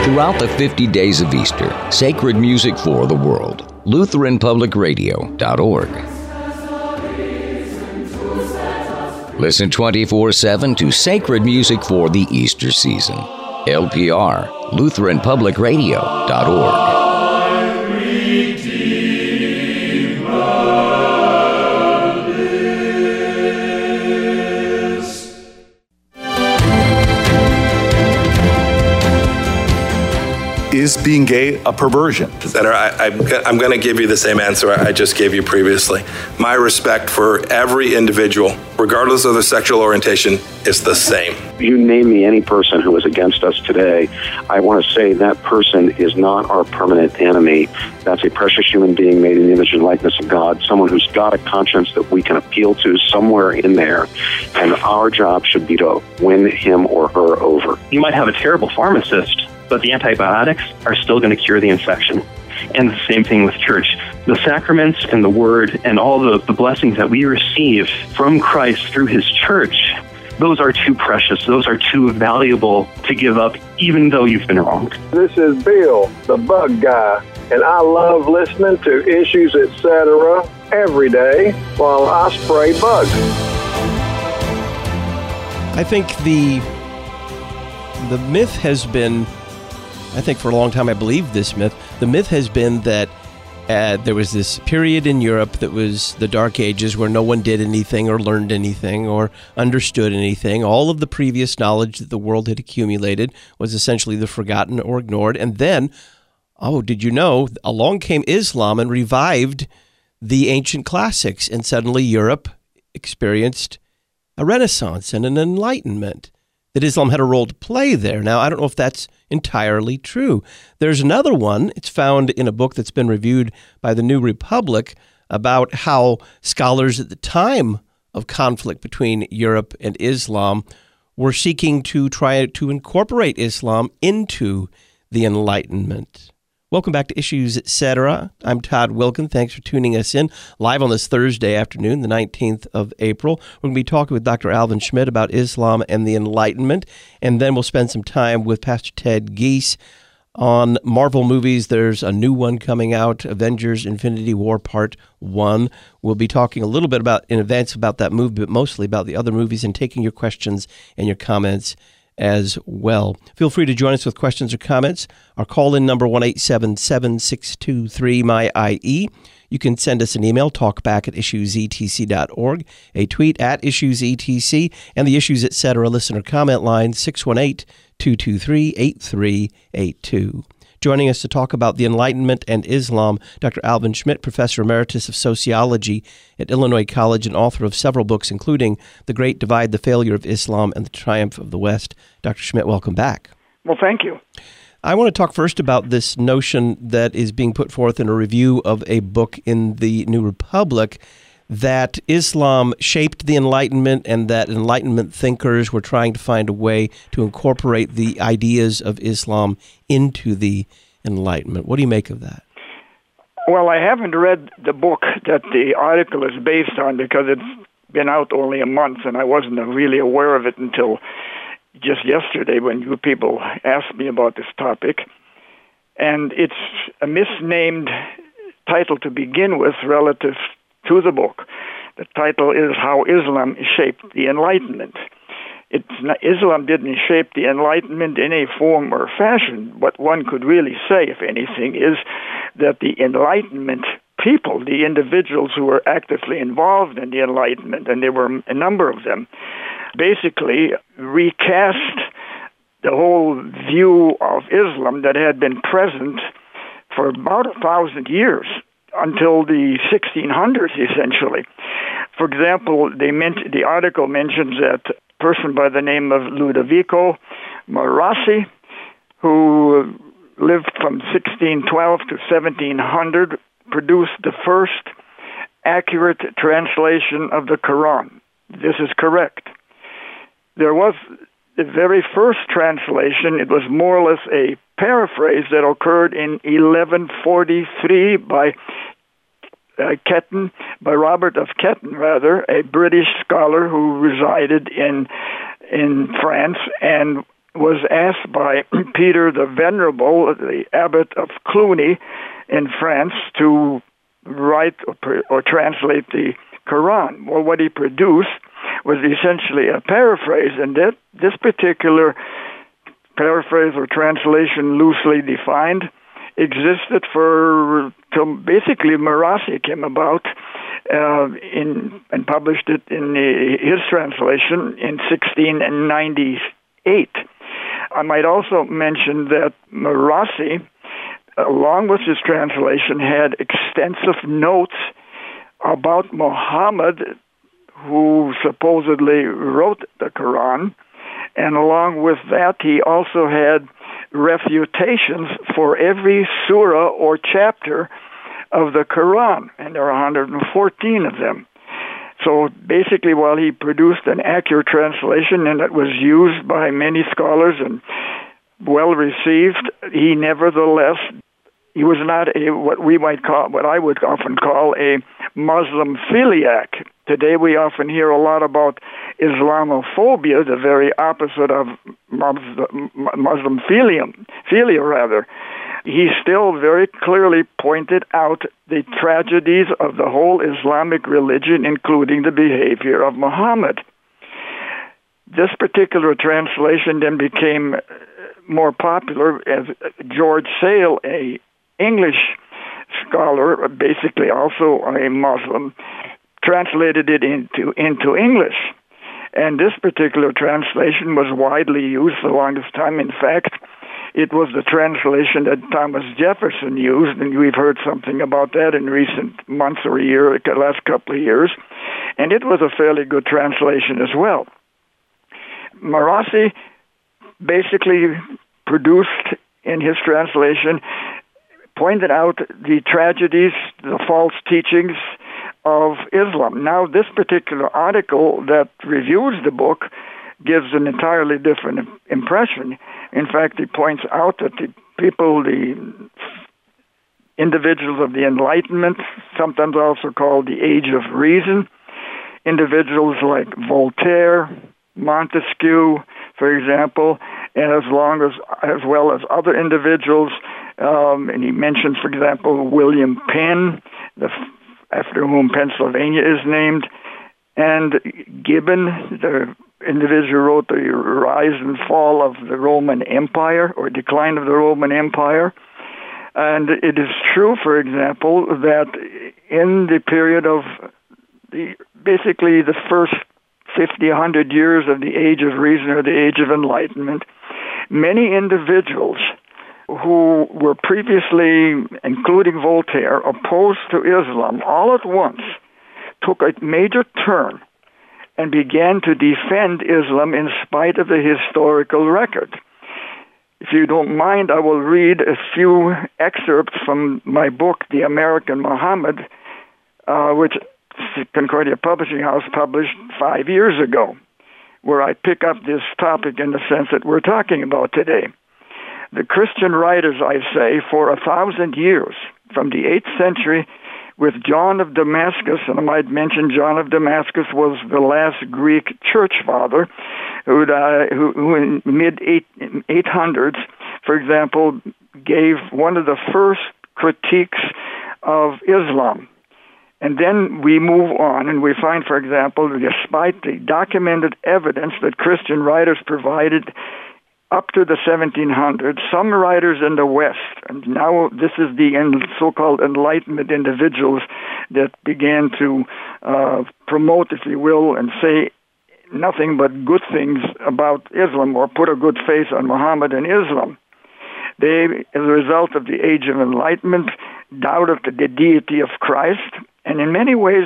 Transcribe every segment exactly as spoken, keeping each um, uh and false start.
Throughout the fifty days of Easter, sacred music for the world. Lutheran Public Radio dot org. Listen twenty-four seven to sacred music for the Easter season. L P R, Lutheran Public Radio dot org. Is being gay a perversion? Senator, I, I, I'm going to give you the same answer I just gave you previously. My respect for every individual, regardless of their sexual orientation, is the same. You name me any person who is against us today, I want to say that person is not our permanent enemy. That's a precious human being made in the image and likeness of God, someone who's got a conscience that we can appeal to somewhere in there, and our job should be to win him or her over. You might have a terrible pharmacist, but the antibiotics are still going to cure the infection. And the same thing with church. The sacraments and the word and all the, the blessings that we receive from Christ through his church, those are too precious, those are too valuable to give up, even though you've been wronged. This is Bill, the bug guy, and I love listening to Issues, et cetera every day while I spray bugs. I think the the myth has been, I think for a long time I believed this myth. The myth has been that uh, there was this period in Europe that was the Dark Ages where no one did anything or learned anything or understood anything. All of the previous knowledge that the world had accumulated was essentially the forgotten or ignored. And then, oh, did you know, along came Islam and revived the ancient classics. And suddenly Europe experienced a renaissance and an enlightenment. That Islam had a role to play there. Now, I don't know if that's entirely true. There's another one. It's found in a book that's been reviewed by the New Republic about how scholars at the time of conflict between Europe and Islam were seeking to try to incorporate Islam into the Enlightenment. Welcome back to Issues, et cetera. I'm Todd Wilkin. Thanks for tuning us in live on this Thursday afternoon, the nineteenth of April. We're going to be talking with Doctor Alvin Schmidt about Islam and the Enlightenment, and then we'll spend some time with Pastor Ted Giese on Marvel movies. There's a new one coming out, Avengers Infinity War Part one. We'll be talking a little bit about in advance about that movie, but mostly about the other movies and taking your questions and your comments as well. Feel free to join us with questions or comments. Our call-in number, one eight seven seven, six two three, M Y I E. You can send us an email, talkback at issues e t c dot org, a tweet at issues e t c, and the Issues, et cetera listener comment line, six one eight, two two three, eight three eight two. Joining us to talk about the Enlightenment and Islam, Doctor Alvin Schmidt, Professor Emeritus of Sociology at Illinois College and author of several books, including The Great Divide, The Failure of Islam, and The Triumph of the West. Doctor Schmidt, welcome back. Well, thank you. I want to talk first about this notion that is being put forth in a review of a book in the New Republic, that Islam shaped the Enlightenment and that Enlightenment thinkers were trying to find a way to incorporate the ideas of Islam into the Enlightenment. What do you make of that? Well, I haven't read the book that the article is based on because it's been out only a month, and I wasn't really aware of it until just yesterday when you people asked me about this topic. And it's a misnamed title to begin with relative to the book. The title is How Islam Shaped the Enlightenment. It's not, Islam didn't shape the Enlightenment in a form or fashion. What one could really say, if anything, is that the Enlightenment people, the individuals who were actively involved in the Enlightenment, and there were a number of them, basically recast the whole view of Islam that had been present for about a thousand years, until the sixteen hundreds, essentially. For example, they meant, the article mentions that a person by the name of Ludovico Marassi, who lived from sixteen twelve to seventeen hundred, produced the first accurate translation of the Quran. This is correct. There was the very first translation. It was more or less a paraphrase that occurred in eleven forty-three by uh, Ketton, by Robert of Ketton, rather, a British scholar who resided in in France and was asked by Peter the Venerable, the abbot of Cluny in France, to write or, or translate the Quran. Well, what he produced was essentially a paraphrase, and that this particular paraphrase or translation, loosely defined, existed for till basically Marasi came about uh, in and published it in the, his translation in sixteen ninety-eight. I might also mention that Marasi, along with his translation, had extensive notes about Muhammad, who supposedly wrote the Quran, and along with that, he also had refutations for every surah or chapter of the Quran, and there are one hundred fourteen of them. So basically, while he produced an accurate translation and it was used by many scholars and well received, he nevertheless, he was not a what we might call, what I would often call a Muslim philiac. Today we often hear a lot about Islamophobia, the very opposite of Muslim philium, philia rather. He still very clearly pointed out the tragedies of the whole Islamic religion, including the behavior of Muhammad. This particular translation then became more popular as George Sale, a English scholar, basically also a Muslim, translated it into into English. And this particular translation was widely used for the longest time. In fact, it was the translation that Thomas Jefferson used, and we've heard something about that in recent months or a year, the last couple of years. And it was a fairly good translation as well. Marasi basically produced in his translation, pointed out the tragedies, the false teachings of Islam. Now, this particular article that reviews the book gives an entirely different impression. In fact, he points out that the people, the individuals of the Enlightenment, sometimes also called the Age of Reason, individuals like Voltaire, Montesquieu, for example, and as long as as well as other individuals, um, and he mentions, for example, William Penn, the, after whom Pennsylvania is named, and Gibbon, the individual who wrote the Rise and Fall of the Roman Empire, or Decline of the Roman Empire. And it is true, for example, that in the period of the basically the first fifty, one hundred years of the Age of Reason or the Age of Enlightenment, many individuals who were previously, including Voltaire, opposed to Islam, all at once took a major turn and began to defend Islam in spite of the historical record. If you don't mind, I will read a few excerpts from my book, The American Muhammad, uh, which Concordia Publishing House published five years ago, where I pick up this topic in the sense that we're talking about today. The Christian writers, I say, for a thousand years, from the eighth century, with John of Damascus, and I might mention John of Damascus was the last Greek church father, who, uh, who, who in mid eight hundreds, for example, gave one of the first critiques of Islam. And then we move on, and we find, for example, despite the documented evidence that Christian writers provided up to the seventeen hundreds, some writers in the West, and now this is the so-called Enlightenment individuals that began to uh, promote, if you will, and say nothing but good things about Islam, or put a good face on Muhammad and Islam. They, as a result of the Age of Enlightenment, doubted the deity of Christ, and in many ways,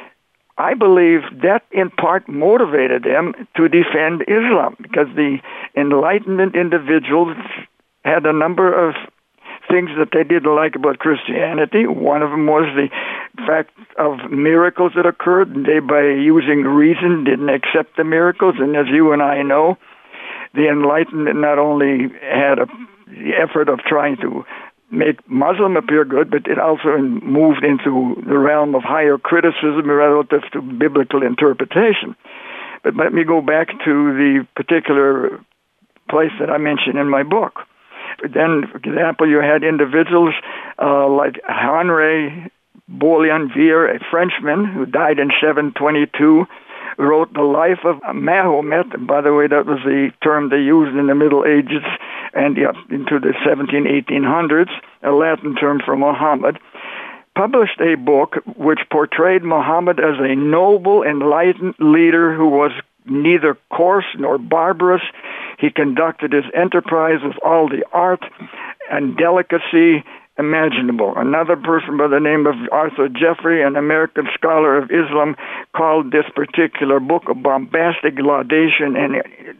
I believe that in part motivated them to defend Islam, because the Enlightenment individuals had a number of things that they didn't like about Christianity. One of them was the fact of miracles that occurred, and they, by using reason, didn't accept the miracles. And as you and I know, the Enlightenment not only had a, the effort of trying to make Muslim appear good, but it also moved into the realm of higher criticism relative to biblical interpretation. But let me go back to the particular place that I mention in my book. Then, for example, you had individuals uh, like Henri Boulainville, a Frenchman who died in seven twenty-two, wrote The Life of Mahomet. And by the way, that was the term they used in the Middle Ages and yeah, into the seventeen, eighteen hundreds, a Latin term for Muhammad. Published a book which portrayed Muhammad as a noble, enlightened leader who was neither coarse nor barbarous. He conducted his enterprise with all the art and delicacy imaginable. Another person by the name of Arthur Jeffrey, an American scholar of Islam, called this particular book a bombastic laudation and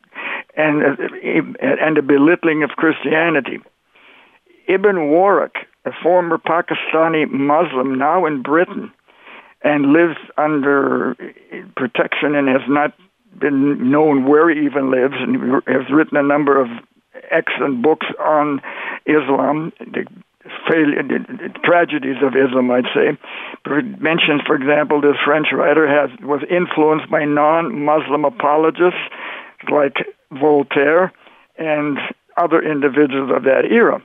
and and a belittling of Christianity. Ibn Warraq, a former Pakistani Muslim, now in Britain, and lives under protection and has not been known where he even lives, and has written a number of excellent books on Islam, the failure, the tragedies of Islam, I'd say. Mentions, for example, this French writer has was influenced by non-Muslim apologists like Voltaire and other individuals of that era.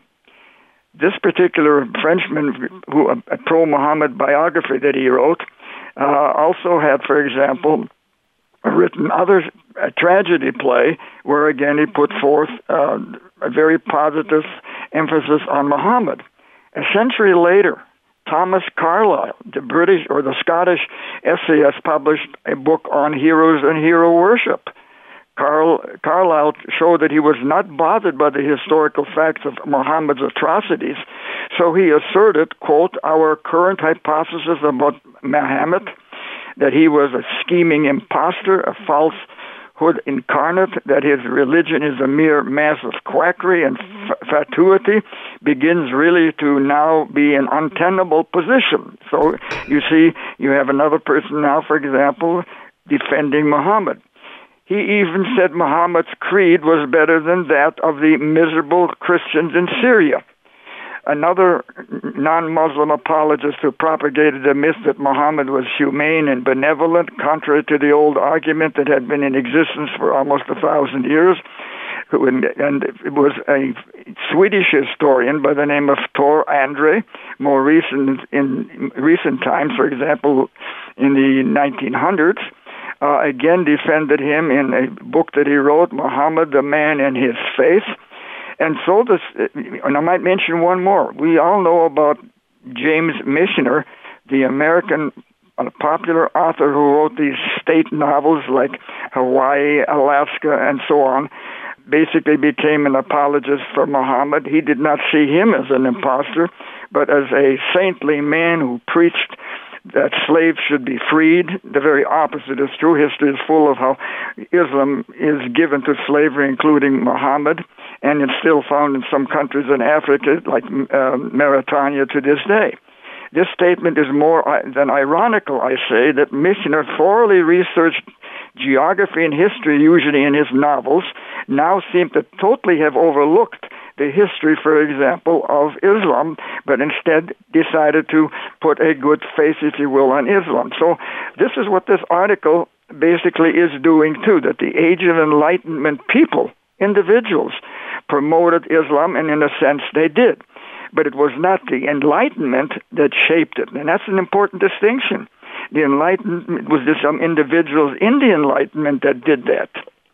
This particular Frenchman, who a pro-Muhammad biography that he wrote, uh, also had, for example, written other a tragedy play where again he put forth uh, a very positive emphasis on Muhammad. A century later, Thomas Carlyle, the British or the Scottish essayist, published a book on heroes and hero worship. Carl, Carlyle showed that he was not bothered by the historical facts of Muhammad's atrocities, so he asserted, quote, our current hypothesis about Muhammad, that he was a scheming impostor, a falsehood incarnate, that his religion is a mere mass of quackery and f- fatuity, begins really to now be an untenable position. So you see, you have another person now, for example, defending Muhammad. He even said Muhammad's creed was better than that of the miserable Christians in Syria. Another non-Muslim apologist who propagated the myth that Muhammad was humane and benevolent, contrary to the old argument that had been in existence for almost a thousand years, who, and it was a Swedish historian by the name of Tor André, more recent in recent times, for example, in the nineteen hundreds, uh, again defended him in a book that he wrote, Muhammad, the Man and His Faith. And so this, and I might mention one more. We all know about James Michener, the American uh, popular author who wrote these state novels like Hawaii, Alaska, and so on, basically became an apologist for Muhammad. He did not see him as an impostor, but as a saintly man who preached that slaves should be freed. The very opposite is true. History is full of how Islam is given to slavery, including Muhammad, and it's still found in some countries in Africa, like uh, Mauritania to this day. This statement is more than ironical, I say, that Michener thoroughly researched geography and history, usually in his novels, now seem to totally have overlooked the history, for example, of Islam, but instead decided to put a good face, if you will, on Islam. So this is what this article basically is doing, too, that the Age of Enlightenment people, individuals, promoted Islam, and in a sense they did. But it was not the Enlightenment that shaped it, and that's an important distinction. The Enlightenment was just some individuals in the Enlightenment that did that.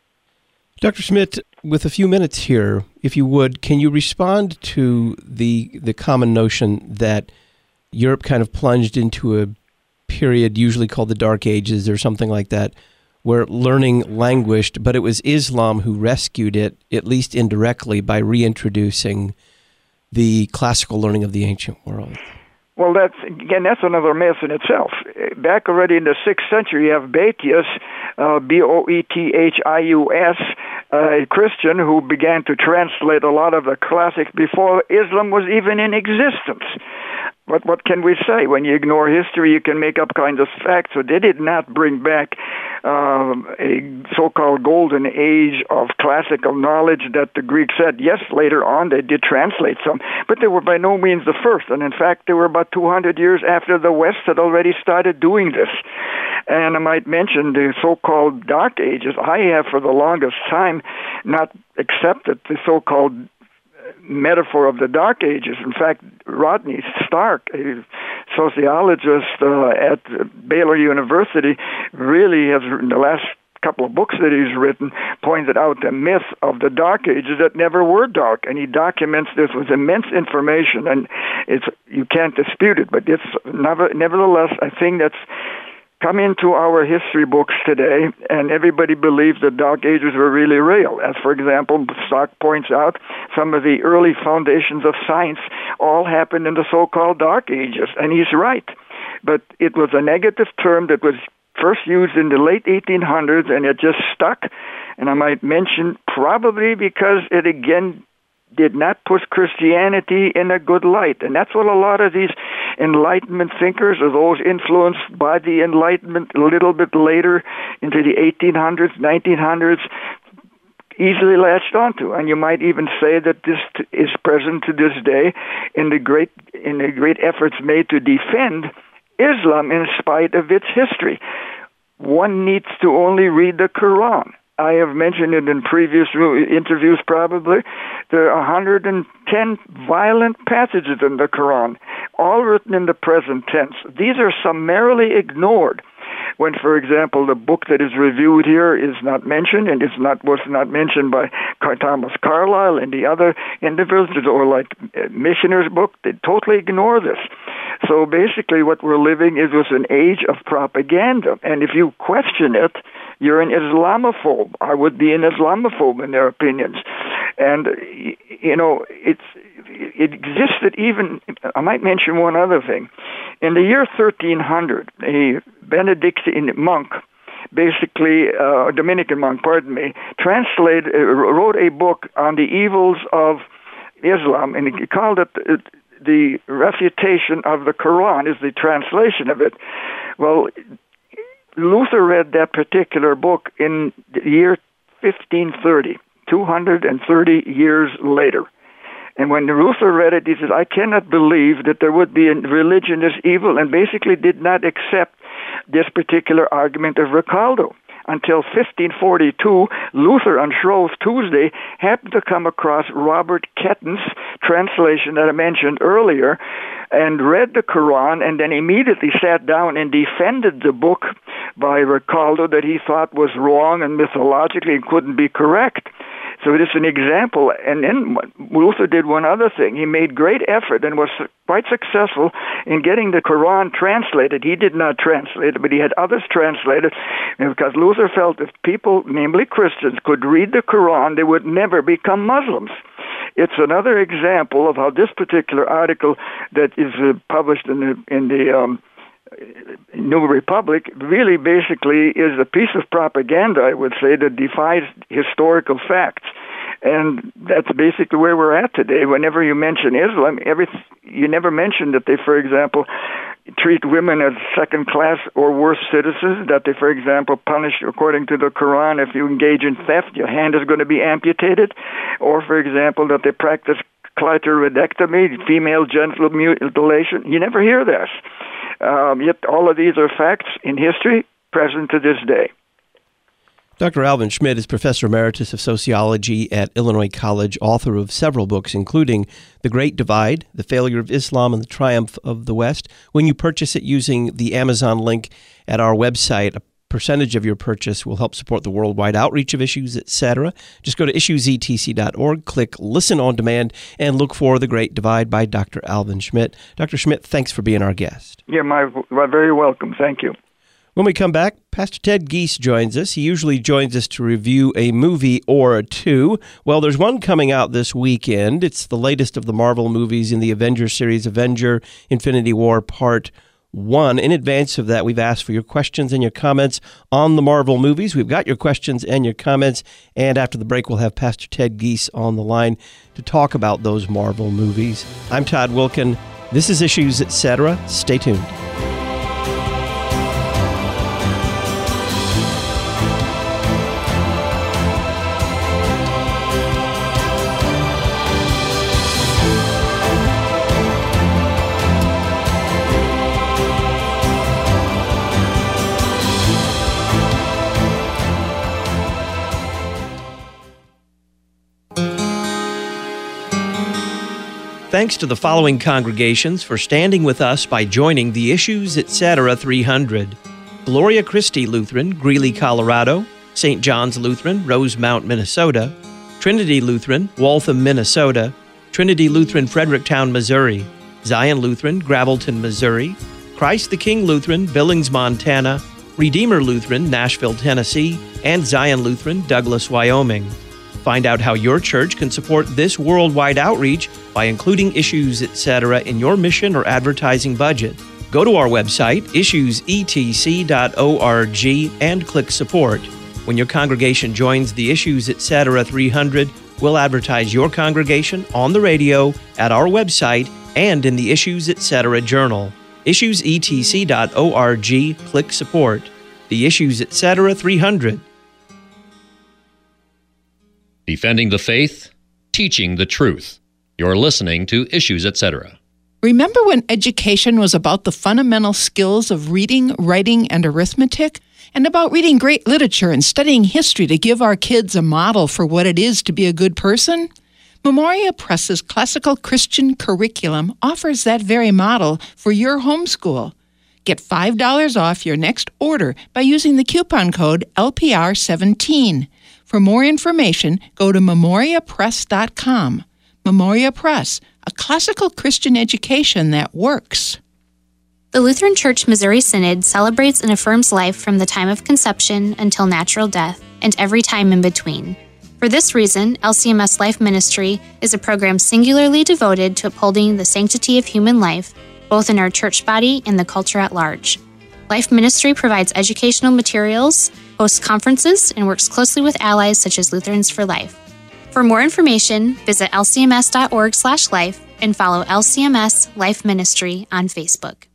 Doctor Schmidt, with a few minutes here, if you would, can you respond to the the common notion that Europe kind of plunged into a period usually called the Dark Ages or something like that, where learning languished, but it was Islam who rescued it, at least indirectly, by reintroducing the classical learning of the ancient world? Well, that's again, that's another myth in itself. Back already in the sixth century, you have Boethius, uh, B O E T H I U S, uh, a Christian who began to translate a lot of the classics before Islam was even in existence. what what can we say? When you ignore history, you can make up kinds of facts. So they did not bring back um, a so-called golden age of classical knowledge that the Greeks said. Yes, later on they did translate some, but they were by no means the first. And in fact, they were about two hundred years after the West had already started doing this. And I might mention the so-called Dark Ages. I have for the longest time not accepted the so-called metaphor of the Dark Ages. In fact, Rodney Stark, a sociologist uh, at Baylor University, really has written the last couple of books that he's written, pointed out the myth of the Dark Ages that never were dark, and he documents this with immense information, and it's you can't dispute it, but it's never, nevertheless a thing that's come into our history books today, and everybody believes the Dark Ages were really real. As, for example, Stark points out, some of the early foundations of science all happened in the so-called Dark Ages, and he's right. But it was a negative term that was first used in the late eighteen hundreds, and it just stuck. And I might mention probably because it, again, did not put Christianity in a good light. And that's what a lot of these Enlightenment thinkers, or those influenced by the Enlightenment a little bit later into the eighteen hundreds, nineteen hundreds, easily latched onto. And you might even say that this t- is present to this day in the great in the great efforts made to defend Islam in spite of its history. One needs to only read the Quran. I have mentioned it in previous interviews probably. There are one hundred ten violent passages in the Quran, all written in the present tense. These are summarily ignored when, for example, the book that is reviewed here is not mentioned, and it's not was not mentioned by Thomas Carlyle and the other individuals, or like Missioner's book. They totally ignore this. So basically what we're living is with an age of propaganda, and if you question it, you're an Islamophobe. I would be an Islamophobe in their opinions. And, you know, it's it existed even, I might mention one other thing. In the year thirteen hundred, a Benedictine monk, basically uh, a Dominican monk, pardon me, translated, uh, wrote a book on the evils of Islam, and he called it uh, The Refutation of the Quran, is the translation of it. Well, Luther read that particular book in the year fifteen thirty, two hundred thirty years later. And when Luther read it, he said, I cannot believe that there would be a religion as evil, and basically did not accept this particular argument of Recaldo. Until fifteen forty-two, Luther on Shrove Tuesday happened to come across Robert Ketton's translation that I mentioned earlier, and read the Quran, and then immediately sat down and defended the book by Recaldo that he thought was wrong and mythologically couldn't be correct. So it is an example. And then Luther did one other thing. He made great effort and was quite successful in getting the Quran translated. He did not translate it, but he had others translate it, because Luther felt if people, namely Christians, could read the Quran, they would never become Muslims. It's another example of how this particular article that is uh, published in the, in the um, New Republic really basically is a piece of propaganda, I would say, that defies historical facts. And that's basically where we're at today. Whenever you mention Islam, every, you never mention that they, for example, treat women as second-class or worse citizens, that they, for example, punish, according to the Quran, if you engage in theft, your hand is going to be amputated, or, for example, that they practice clitoridectomy, female genital mutilation. You never hear this. Um, yet all of these are facts in history present to this day. Doctor Alvin Schmidt is Professor Emeritus of Sociology at Illinois College, author of several books, including The Great Divide, The Failure of Islam and the Triumph of the West. When you purchase it using the Amazon link at our website, a percentage of your purchase will help support the worldwide outreach of Issues, et cetera. Just go to issues e t c dot org, click Listen on Demand, and look for The Great Divide by Doctor Alvin Schmidt. Doctor Schmidt, thanks for being our guest. Yeah, my, my very welcome. Thank you. When we come back, Pastor Ted Giese joins us. He usually joins us to review a movie or two. Well, there's one coming out this weekend. It's the latest of the Marvel movies in the Avengers series, Avenger Infinity War Part one. In advance of that, we've asked for your questions and your comments on the Marvel movies. We've got your questions and your comments, and after the break, we'll have Pastor Ted Giese on the line to talk about those Marvel movies. I'm Todd Wilken. This is Issues Etc. Stay tuned. Thanks to the following congregations for standing with us by joining the Issues Etc. three hundred. Gloria Christi Lutheran, Greeley, Colorado; Saint John's Lutheran, Rosemount, Minnesota; Trinity Lutheran, Waltham, Minnesota; Trinity Lutheran, Fredericktown, Missouri; Zion Lutheran, Gravelton, Missouri; Christ the King Lutheran, Billings, Montana; Redeemer Lutheran, Nashville, Tennessee; and Zion Lutheran, Douglas, Wyoming. Find out how your church can support this worldwide outreach by including Issues Etc. in your mission or advertising budget. Go to our website, issues e t c dot org, and click Support. When your congregation joins the Issues Etc. three hundred, we'll advertise your congregation on the radio, at our website, and in the Issues Etc. Journal. issues e t c dot org, click Support. The Issues Etc. three hundred. Defending the faith, teaching the truth. You're listening to Issues Etc. Remember when education was about the fundamental skills of reading, writing, and arithmetic? And about reading great literature and studying history to give our kids a model for what it is to be a good person? Memoria Press's classical Christian curriculum offers that very model for your homeschool. Get five dollars off your next order by using the coupon code L P R seventeen. For more information, go to memoria press dot com. Memoria Press, a classical Christian education that works. The Lutheran Church Missouri Synod celebrates and affirms life from the time of conception until natural death and every time in between. For this reason, L C M S Life Ministry is a program singularly devoted to upholding the sanctity of human life, both in our church body and the culture at large. Life Ministry provides educational materials, hosts conferences, and works closely with allies such as Lutherans for Life. For more information, visit l c m s dot org slash life and follow L C M S Life Ministry on Facebook.